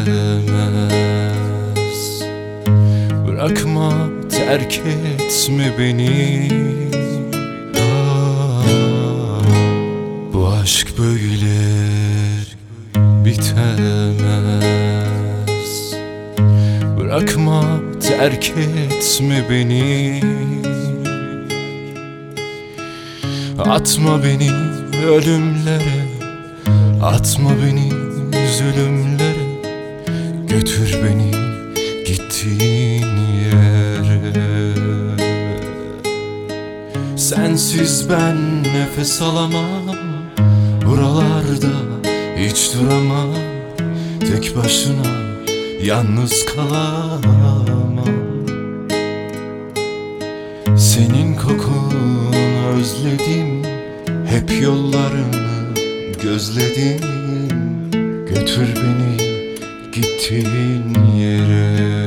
bitemez. Bırakma, terk etme beni. Bu aşk böyle bitemez. Bırakma, terk etme beni. Atma beni ölümlere, atma beni zulümlere. Götür beni gittiğin yere. Sensiz ben nefes alamam, buralarda hiç duramam. Tek başına yalnız kalamam. Senin kokunu özledim, hep yollarını gözledim. Götür beni gittiğin yere.